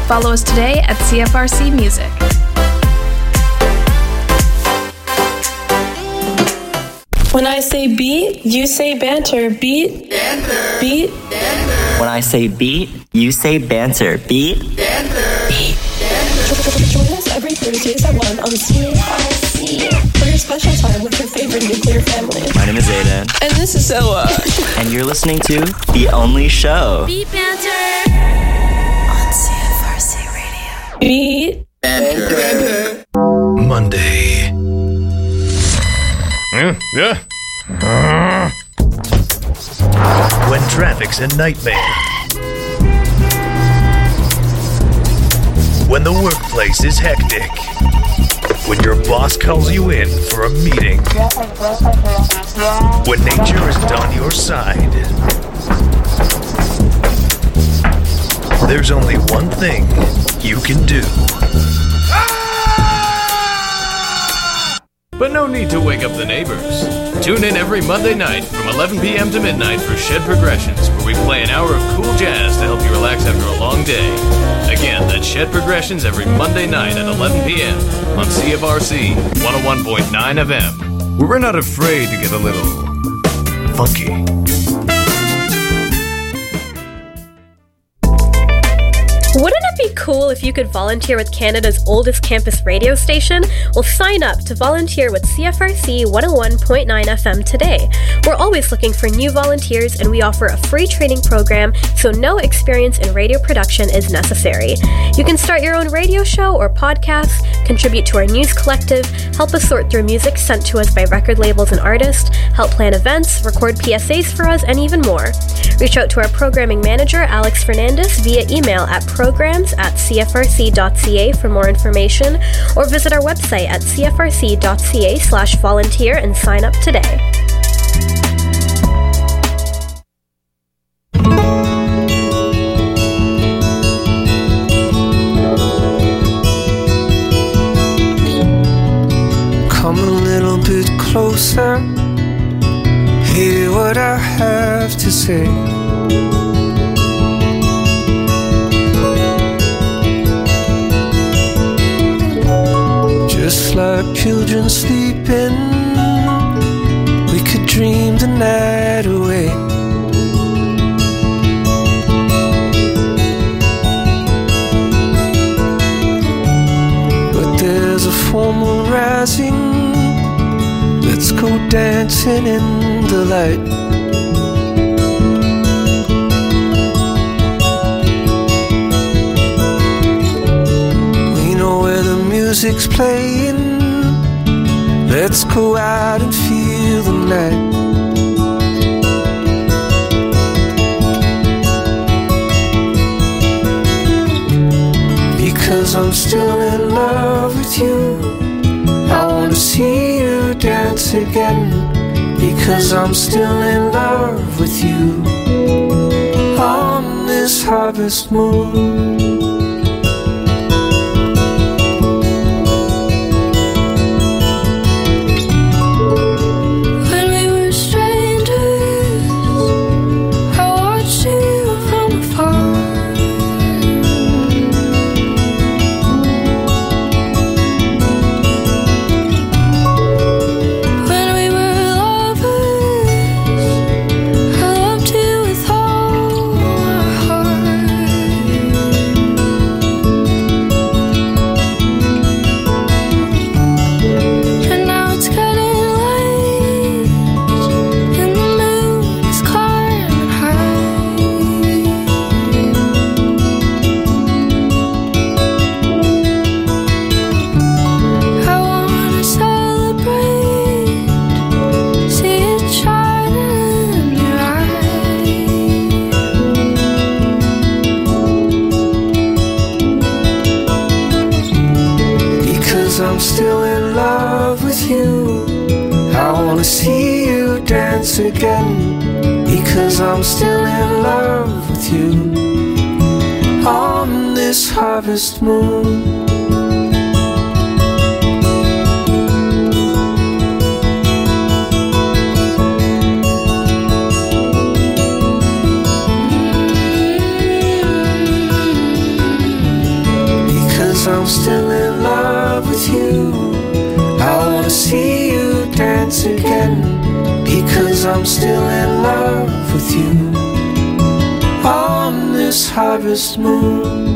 Follow us today at CFRC Music. When I say beat, you say banter. Beat, banter. Beat, banter. When I say beat, you say banter. Beat, banter. Beat, banter. Join us every Thursdays at 1 on CFRC for your special time with your favorite nuclear family. My name is Aiden. And this is Zoa. And you're listening to The Only Show. Beat Banter on CFRC Radio. Beat, banter. Monday. Yeah. When traffic's a nightmare. When the workplace is hectic. When your boss calls you in for a meeting. When nature isn't on your side. There's only one thing you can do. But no need to wake up the neighbors. Tune in every Monday night from 11 p.m. to midnight for Shed Progressions, where we play an hour of cool jazz to help you relax after a long day. Again, that's Shed Progressions every Monday night at 11 p.m. on CFRC 101.9 FM. We're not afraid to get a little funky. Wouldn't it be cool if you could volunteer with Canada's oldest campus radio station? Well, sign up to volunteer with CFRC 101.9 FM today. We're always looking for new volunteers, and we offer a free training program, so no experience in radio production is necessary. You can start your own radio show or podcast, contribute to our news collective, help us sort through music sent to us by record labels and artists, help plan events, record PSAs for us, and even more. Reach out to our programming manager, Alex Fernandez, via email at programs@cfrc.ca for more information, or visit our website at cfrc.ca/volunteer and sign up today. Come a little bit closer, hear what I have to say. Just like children sleeping, we could dream the night away. But there's a full moon rising, let's go dancing in the light. We know where the music's playing, let's go out and feel the night. Because I'm still in love with you, I wanna see you dance again. Because I'm still in love with you on this harvest moon. I'm still in love with you, I wanna see you dance again. Because I'm still in love with you on this harvest moon. Because I'm still in love with you. I wanna see you dance again. Because I'm still in love with you. On this harvest moon.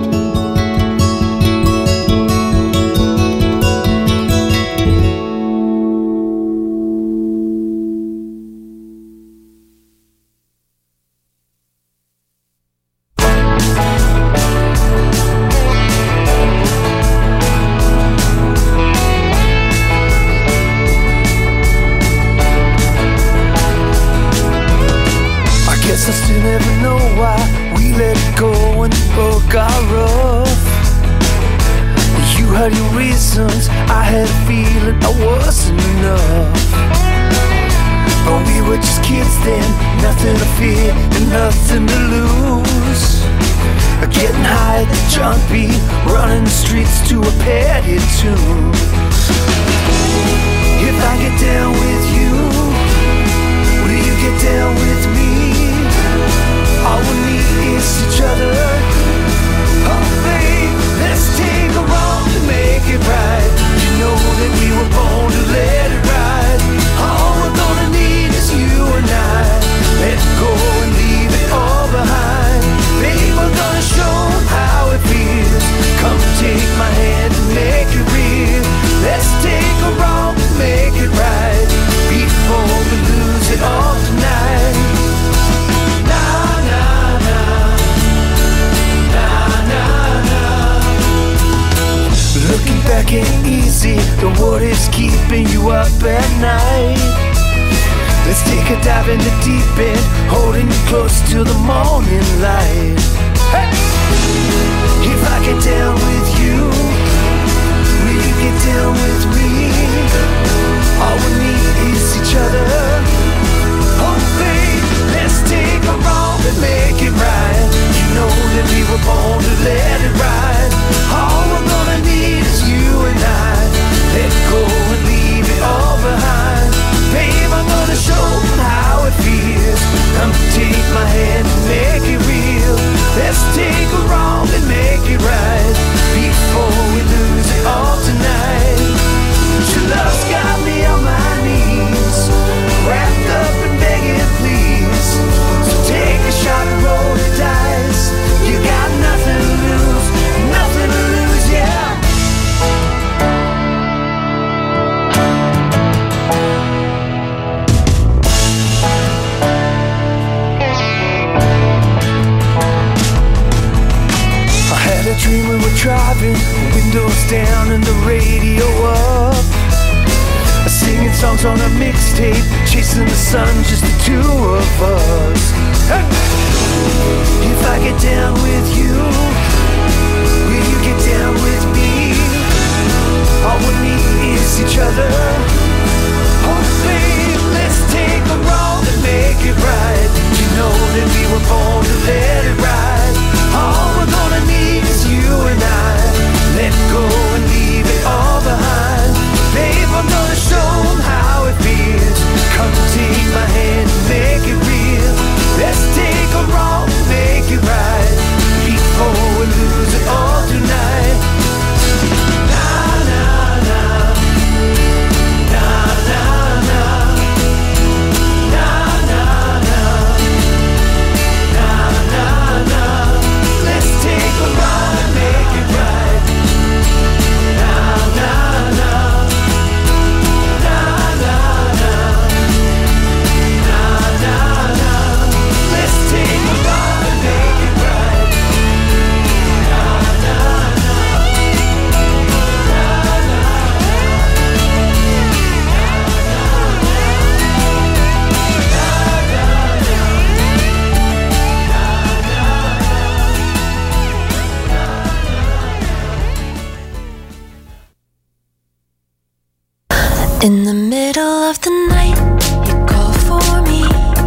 In the middle of the night, you call for me.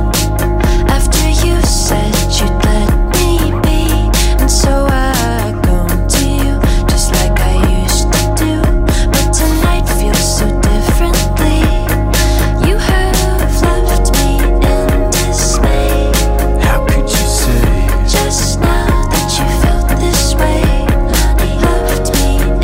After you said you'd let me be, and so I come to you just like I used to do. But tonight feels so differently. You have left me in dismay. How could you say just now that you felt this way? Left me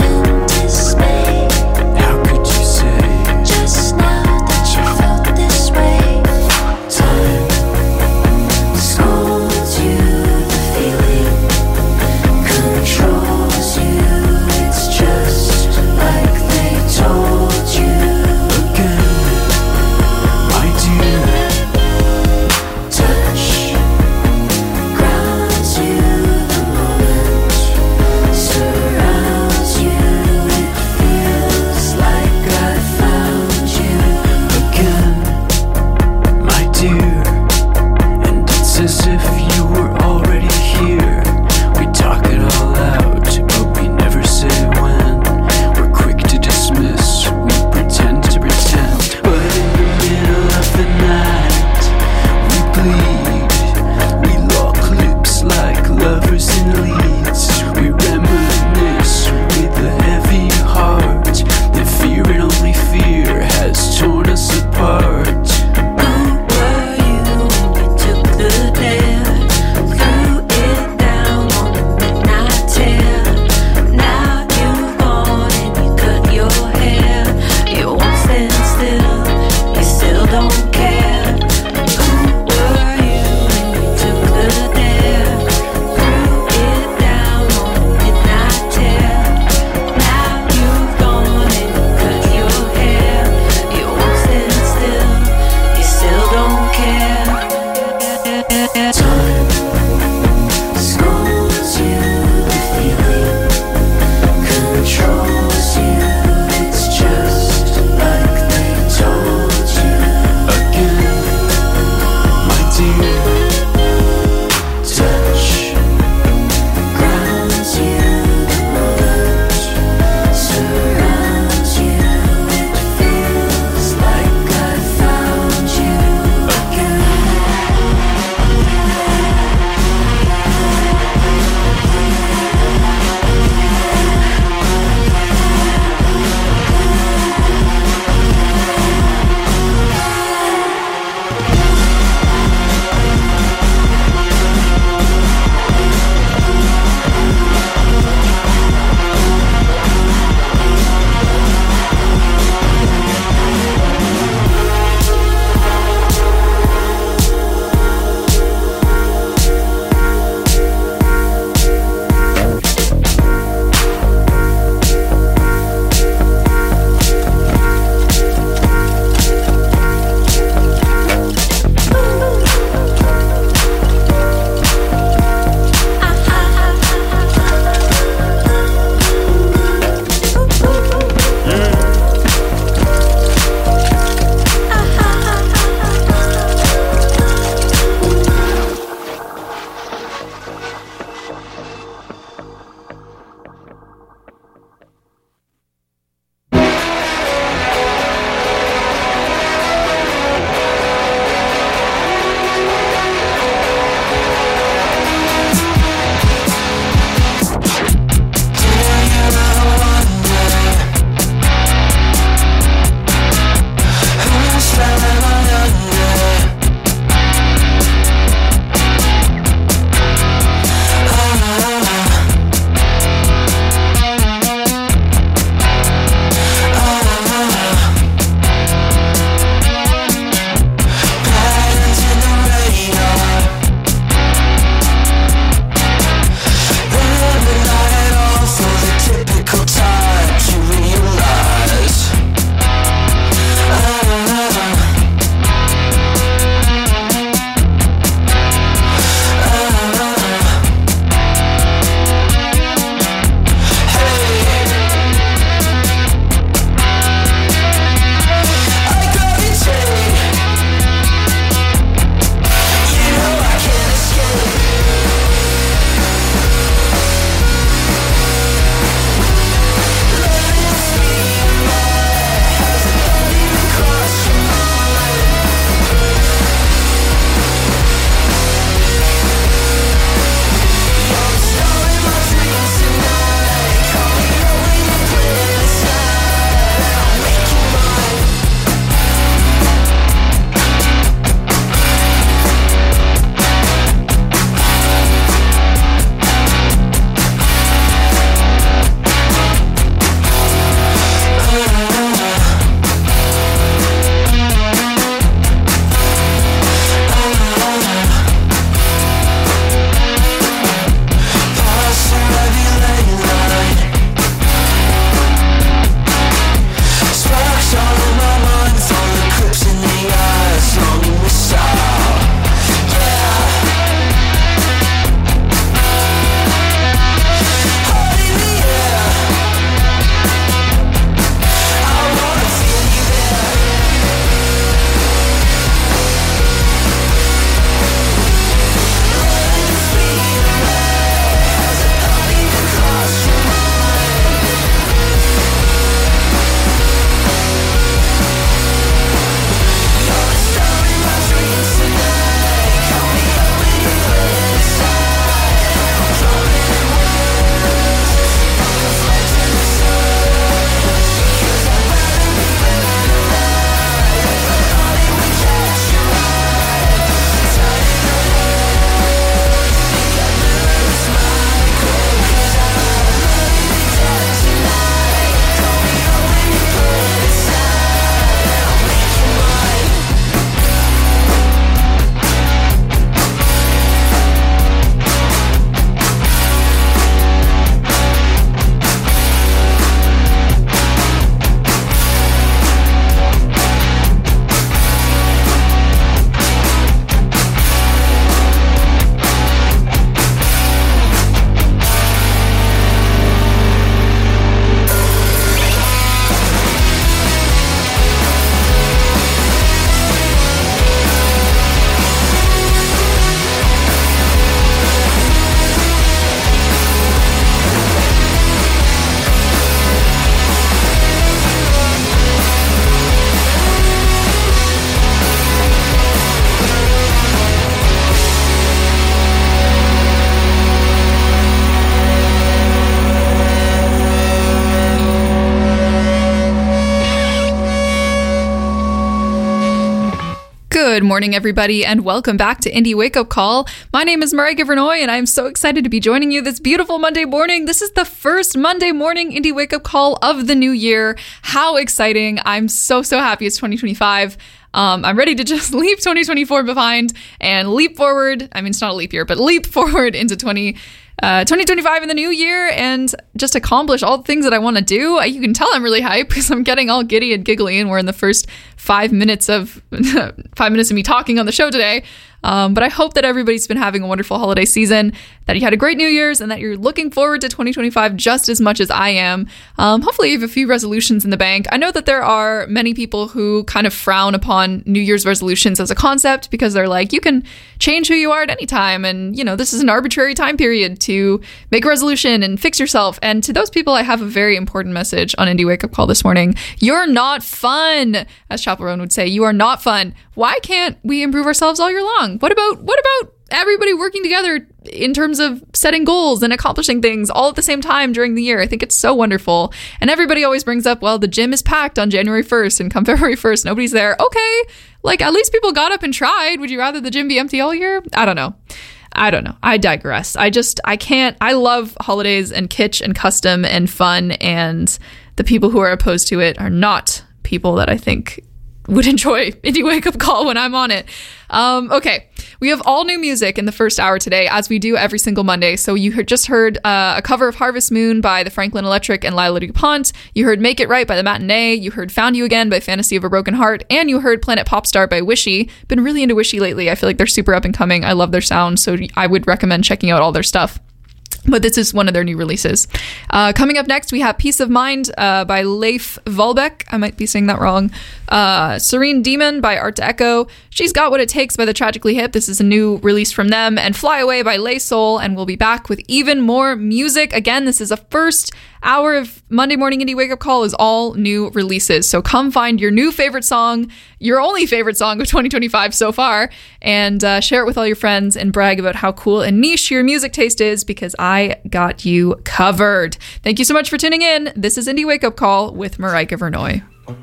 morning, everybody, and welcome back to Indie Wake Up Call. My name is Marika Vernoy, and I'm so excited to be joining you this beautiful Monday morning. This is the first Monday morning Indie Wake Up Call of the new year. How exciting. I'm so happy it's 2025. I'm ready to just leave 2024 behind and leap forward. I mean, it's not a leap year, but leap forward into 2025 in the new year and just accomplish all the things that I want to do. You can tell I'm really hyped because I'm getting all giddy and giggly, and we're in the first 5 minutes of me talking on the show today. But I hope that everybody's been having a wonderful holiday season, that you had a great New Year's, and that you're looking forward to 2025 just as much as I am. Hopefully you have a few resolutions in the bank. I know that there are many people who kind of frown upon New Year's resolutions as a concept because they're like, you can change who you are at any time, and this is an arbitrary time period to make a resolution and fix yourself. And to those people, I have a very important message on Indie Wake Up Call this morning. You're not fun, as Chappell Roan would say. You are not fun. Why can't we improve ourselves all year long? What about everybody working together in terms of setting goals and accomplishing things all at the same time during the year? I think it's so wonderful. And everybody always brings up, well, the gym is packed on January 1st, and come February 1st, nobody's there. Okay, at least people got up and tried. Would you rather the gym be empty all year? I don't know. I digress. I can't. I love holidays and kitsch and custom and fun, and the people who are opposed to it are not people that I think would enjoy Indie Wake Up Call when I'm on it. Okay, we have all new music in the first hour today, as we do every single Monday. So you just heard a cover of Harvest Moon by the Franklin Electric and Lila DuPont. You heard Make It Right by the Matinee. You heard Found You Again by Fantasy of a Broken Heart. And you heard Planet Popstar by Wishy. Been really into Wishy lately. I feel like they're super up and coming. I love their sound, so I would recommend checking out all their stuff. But this is one of their new releases. Coming up next, we have Peace of Mind by Leif Volbeck. I might be saying that wrong. Serene Demon by Art to Echo. She's Got What It Takes by the Tragically Hip. This is a new release from them. And Fly Away by Lay Soul. And we'll be back with even more music. Again, this is a first hour of Monday Morning Indie Wake Up Call is all new releases. So come find your new favorite song, your only favorite song of 2025 so far, and share it with all your friends and brag about how cool and niche your music taste is, because I got you covered. Thank you so much for tuning in. This is Indie Wake Up Call with Marika Vernoy.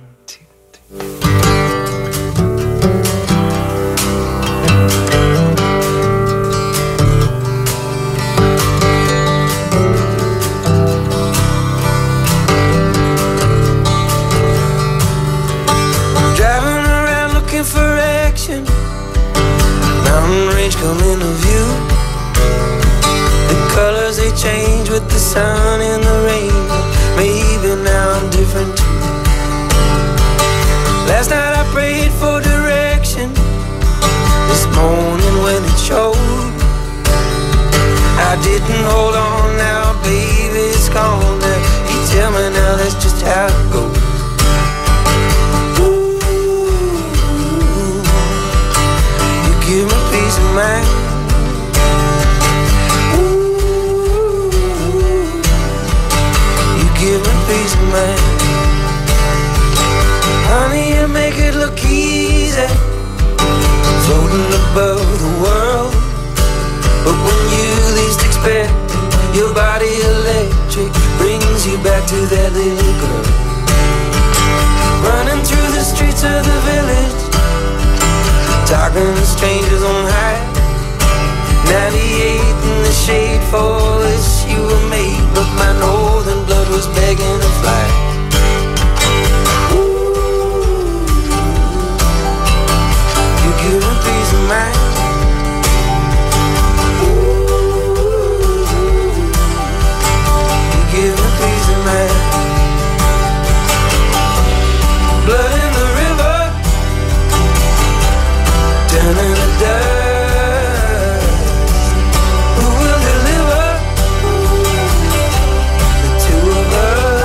For action, mountain range come into view. The colors they change with the sun and the rain. Maybe now I'm different too. Last night I prayed for direction. This morning when it showed, I didn't hold on. Now baby it's gone. Now you tell me now that's just how it goes. Give me peace of mind. Ooh, you give me peace of mind. Honey, you make it look easy, floating above the world. But when you least expect it, your body electric brings you back to that little girl. Running through the streets of the village, talking to strangers on high. 98 in the shade, for this you were made, but my northern blood was begging to fly. Ooh, you give me peace of mind. Ooh, you give me peace of mind. Blood in the river, down in the dust. Who will deliver the two of us?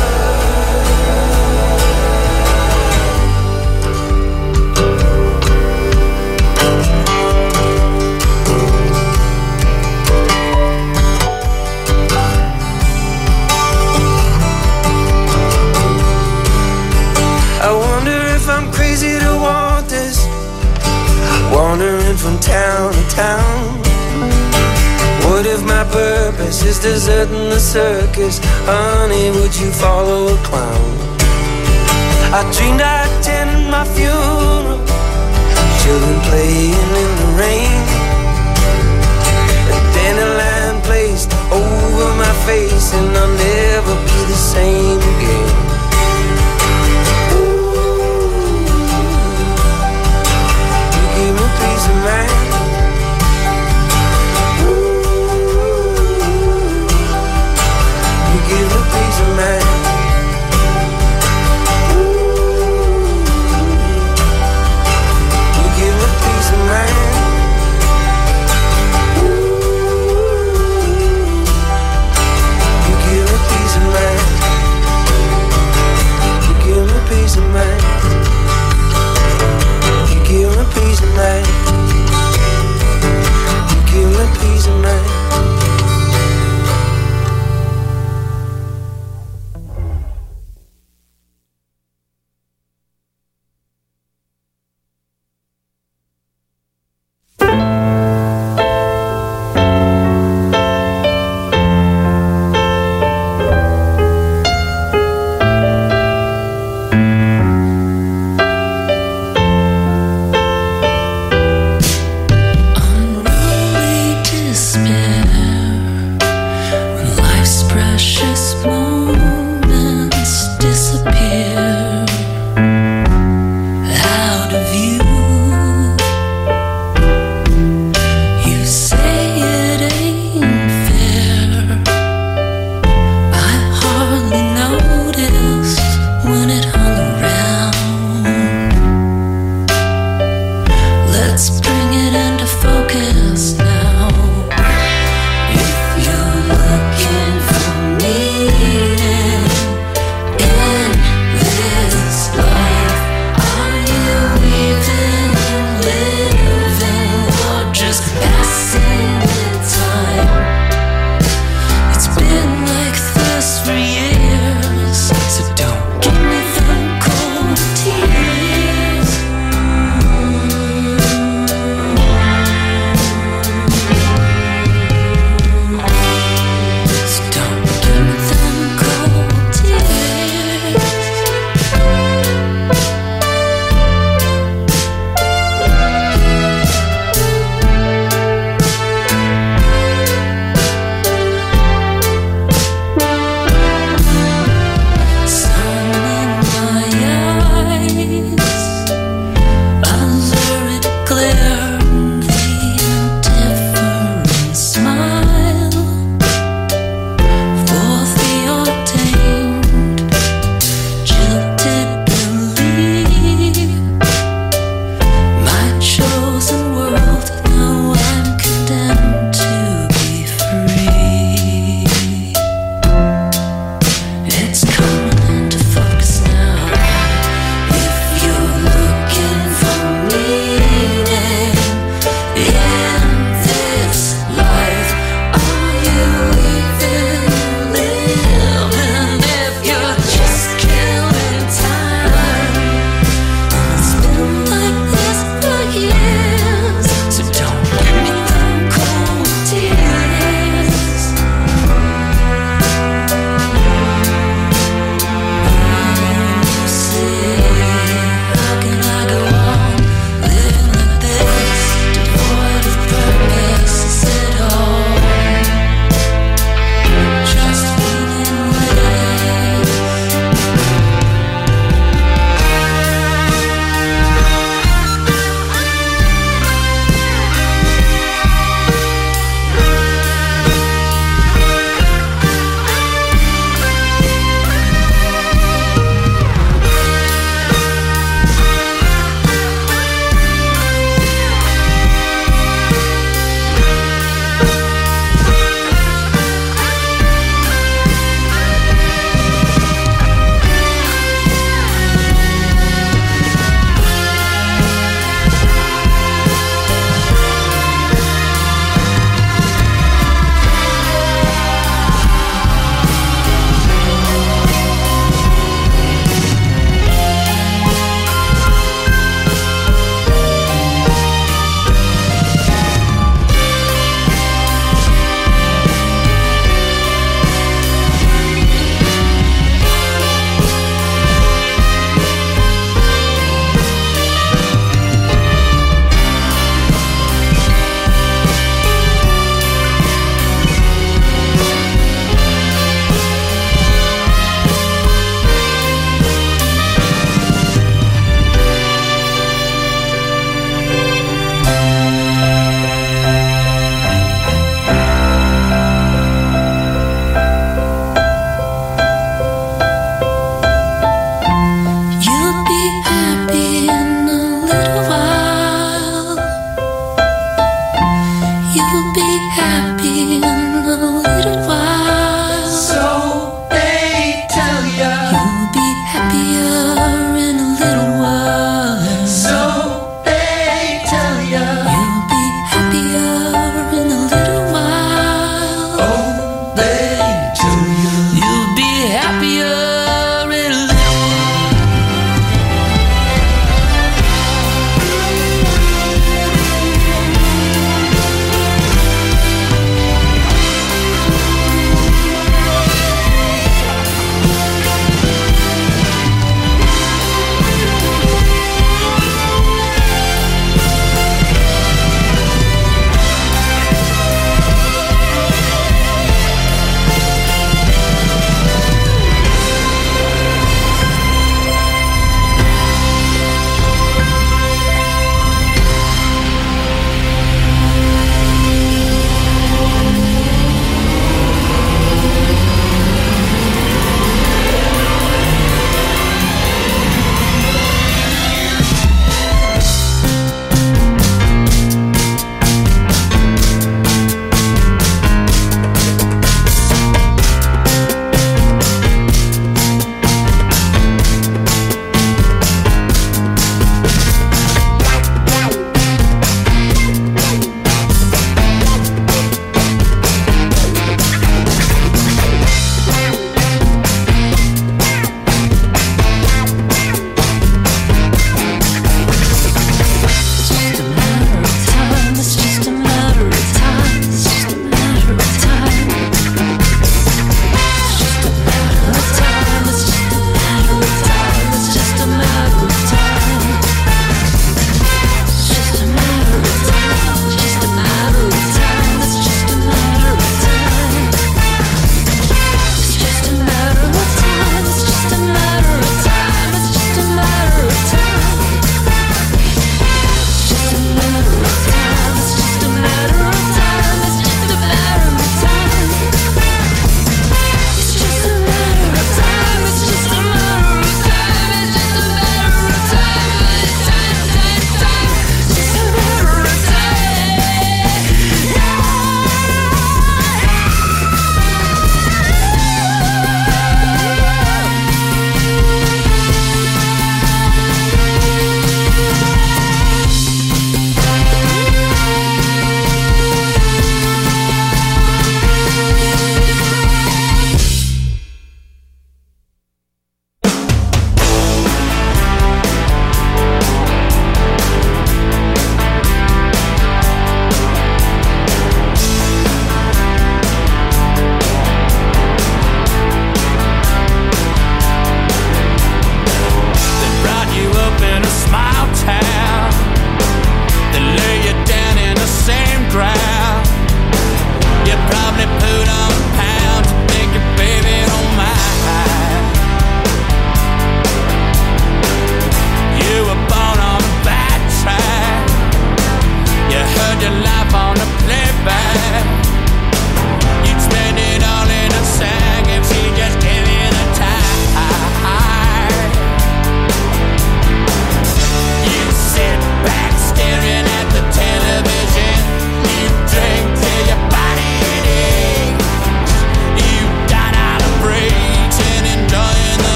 I wonder if I'm crazy to want this, wandering from town to town. What if my purpose is deserting the circus? Honey, would you follow a clown? I dreamed I attended my funeral, children playing in the rain. A dandelion placed over my face, and I'll never be the same again. You give me peace of mind. You give me peace of mind. If you're looking for me,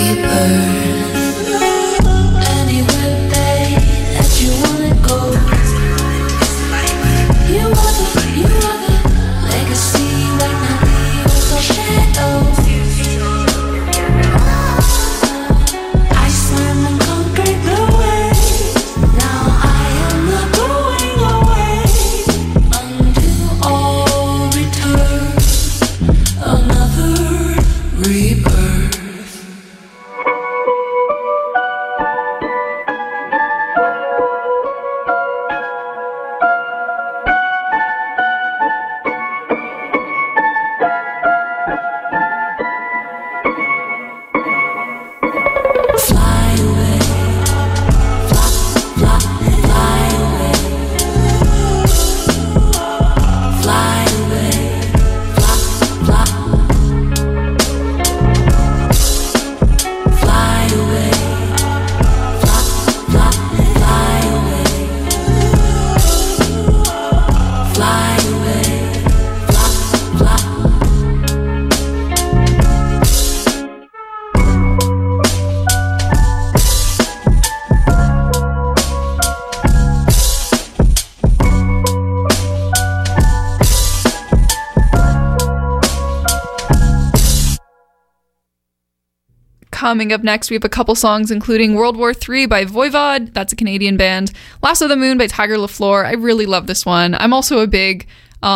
Coming up next, we have a couple songs, including World War III by Voivod. That's a Canadian band. Lasso of the Moon by Tiger LaFleur. I really love this one. I'm also a big,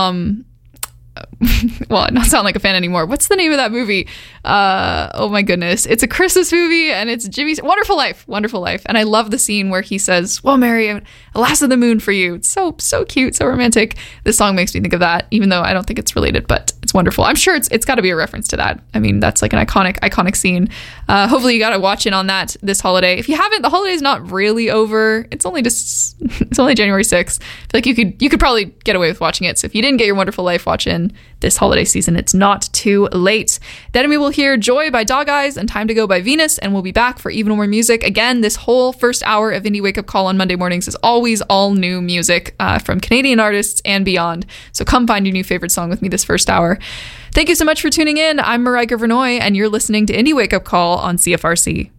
well, not sound like a fan anymore. What's the name of that movie? Oh my goodness. It's a Christmas movie, and it's Jimmy's Wonderful Life. Wonderful Life. And I love the scene where he says, well, Mary, a lasso of the moon for you. It's so cute, so romantic. This song makes me think of that, even though I don't think it's related, but it's wonderful. I'm sure it's got to be a reference to that. I mean, that's like an iconic scene. Hopefully you got to watch in on that this holiday. If you haven't, the holiday's not really over. It's only January 6th. I feel like you could probably get away with watching it. So if you didn't get your Wonderful Life watch in this holiday season, it's not too late. Then we will hear Joy by Dog Eyes and Time to Go by Venus, and we'll be back for even more music. Again, this whole first hour of Indie Wake Up Call on Monday mornings is always all new music from Canadian artists and beyond. So come find your new favorite song with me this first hour. Thank you so much for tuning in. I'm Mariah Vernoy, and you're listening to Indie Wake Up Call on CFRC.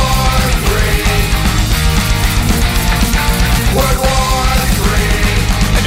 World War III.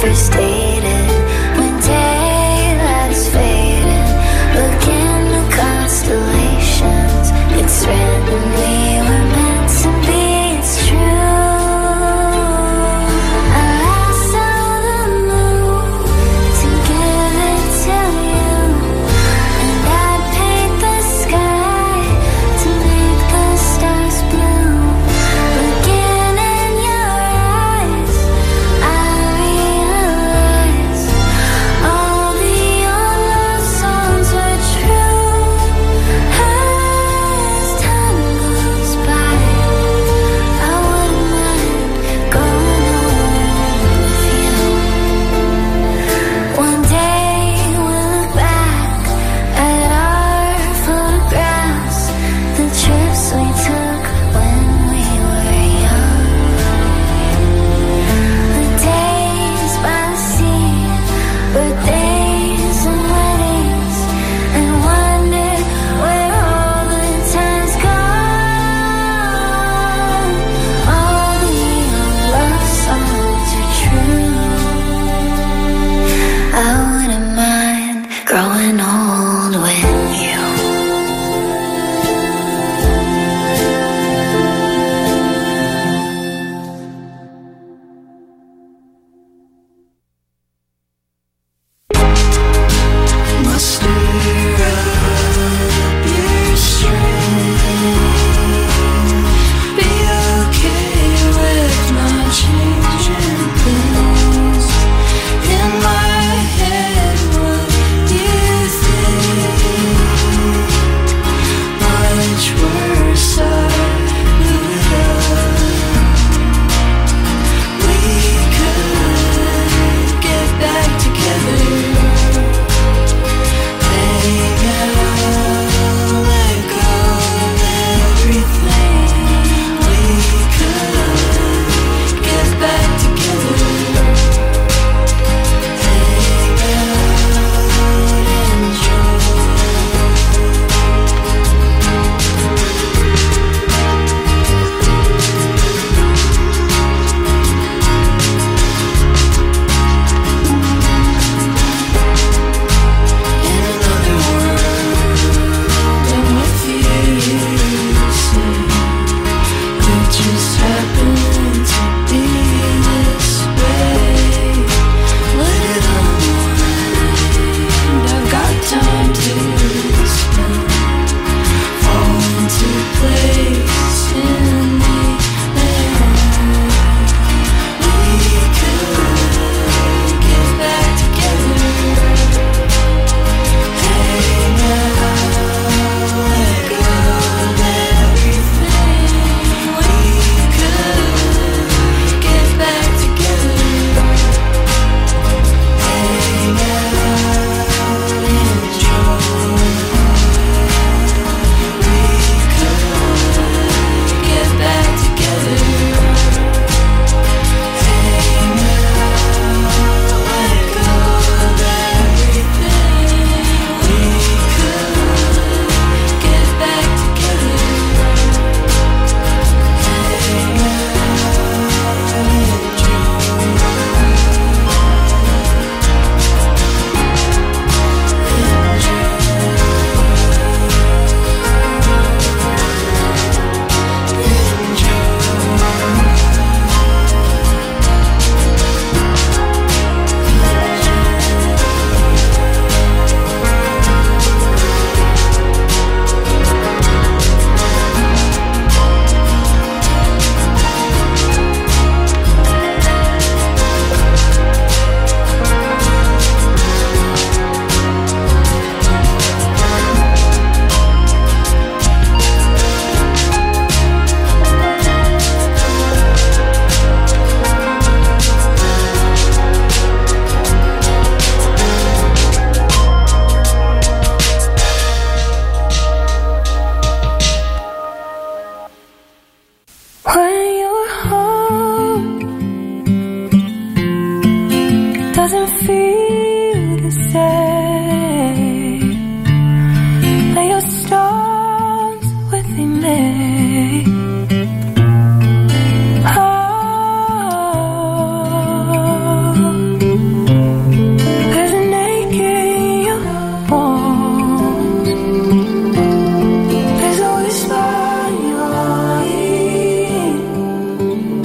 first dated, when daylight is fading, look in the constellations, it's written we were meant to be, it's true. I saw the moon to give it to you, and I'd paint the sky to make the stars blue. Looking in your eyes, I realize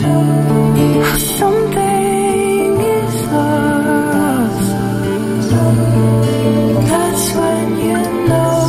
Something is lost. That's when you know.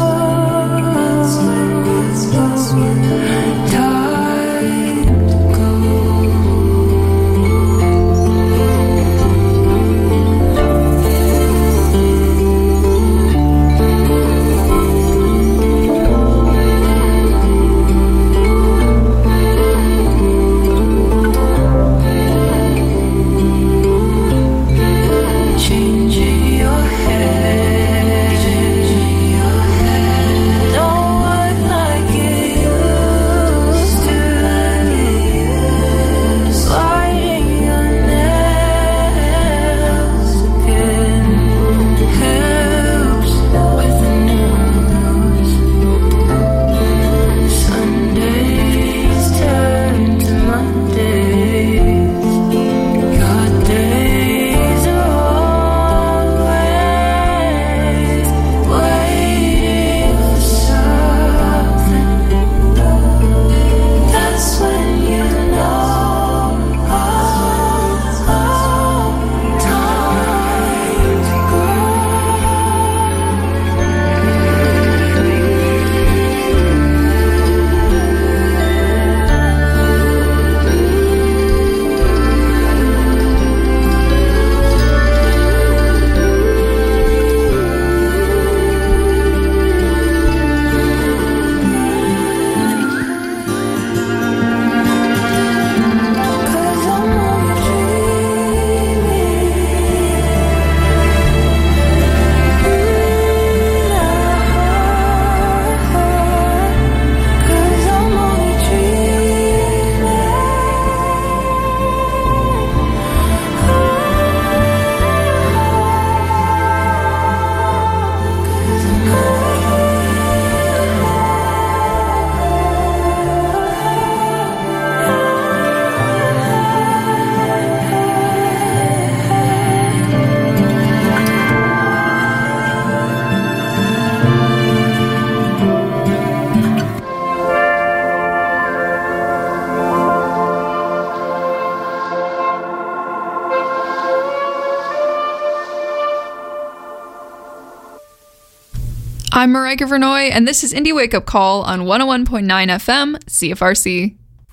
I'm Marika Vernoy, and this is Indie Wake Up Call on 101.9 FM, CFRC.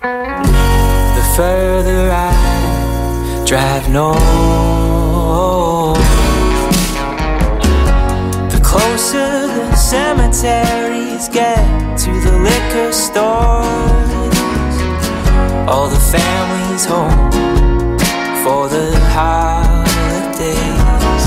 The further I drive north, the closer the cemeteries get to the liquor stores. All the families home for the holidays,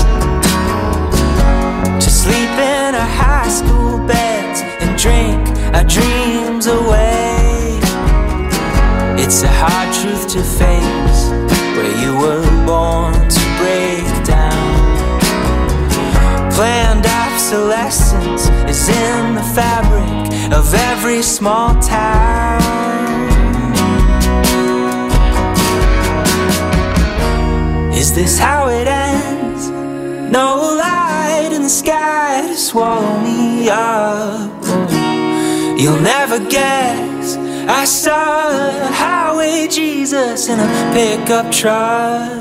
to sleep in our high school beds and drink our dreams away. It's a hard truth to face, where you were born to break down. Planned obsolescence is in the fabric of every small town. Is this how it ends? No light in the sky to swallow me up. You'll never guess, I saw a highway Jesus in a pickup truck.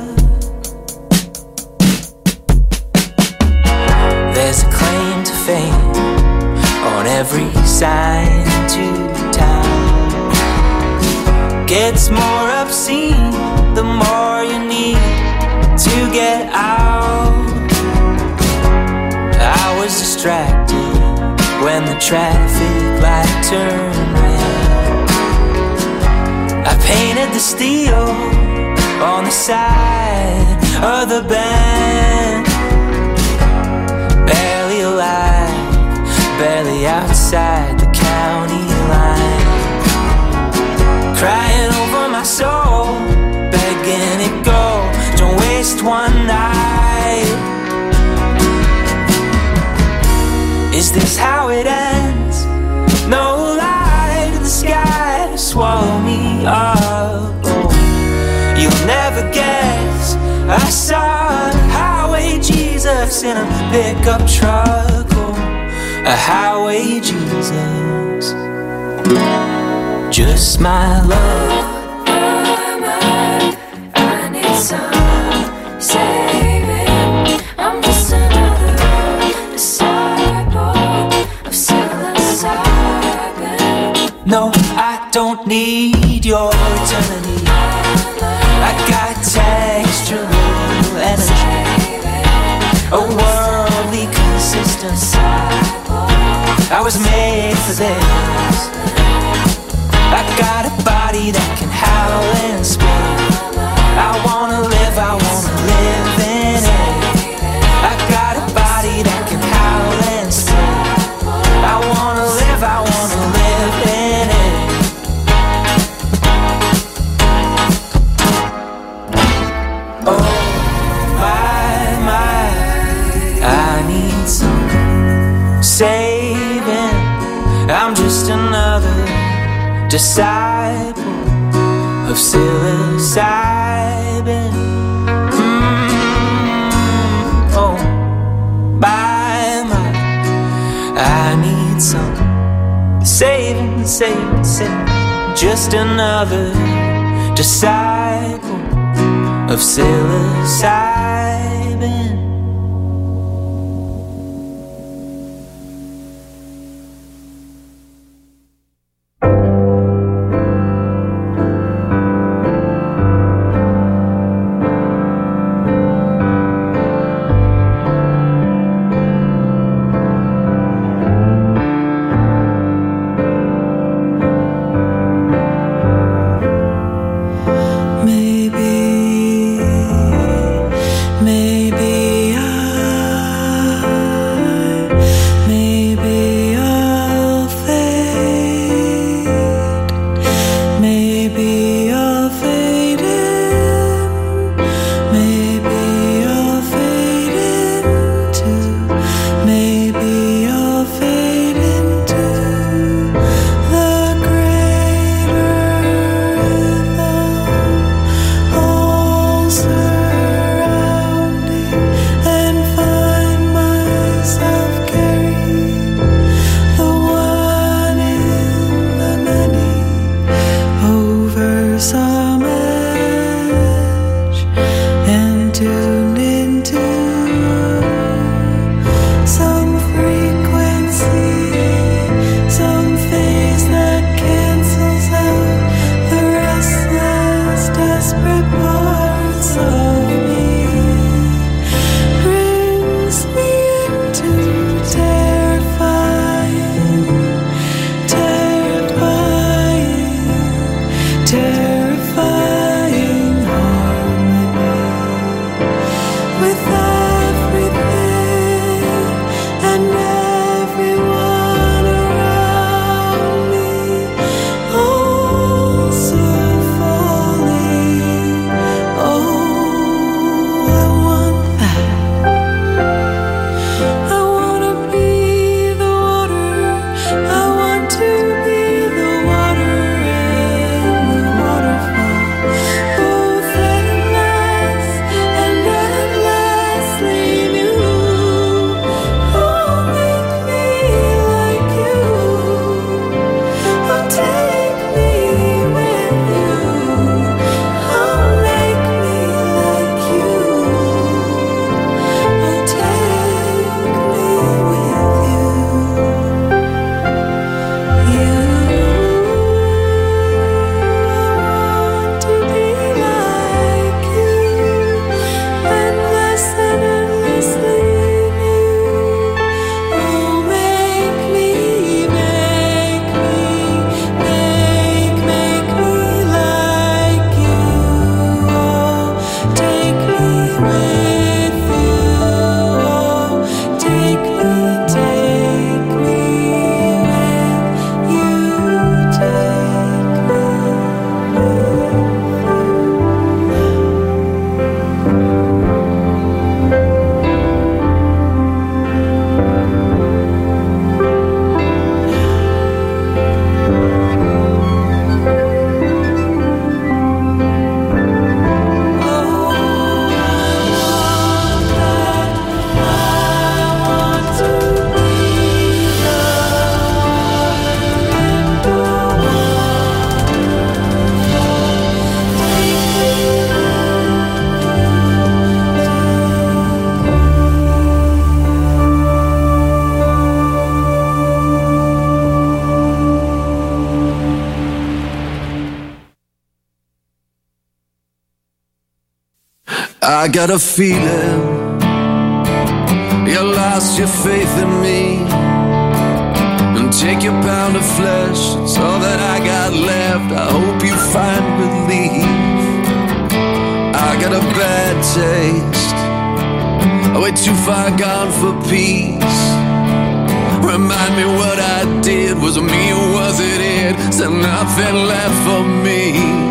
There's a claim to fame on every sign to town. Gets more obscene the more you need to get out. I was distracted when the traffic light turned red. I painted the steel on the side of the bend. Barely alive, barely outside the county line. Crying over my soul, begging it go, don't waste one night. Is this how it ends? No light in the sky to swallow me up. Oh, you'll never guess, I saw a highway Jesus in a pickup truck. Oh, a highway Jesus, just my love. says I got a body that can howl and spin. I wanna live in it. I got a body that can howl and spin. I wanna live in it. Oh my, I need some saving. I'm just another disciple of psilocybin. Oh, my, I need some saving. Just another disciple of psilocybin. I got a feeling you lost your faith in me until take your pound of flesh, it's all that I got left. I hope you find relief. I got a bad taste, way too far gone for peace. Remind me what I did, was it me or was it it? Said nothing left for me.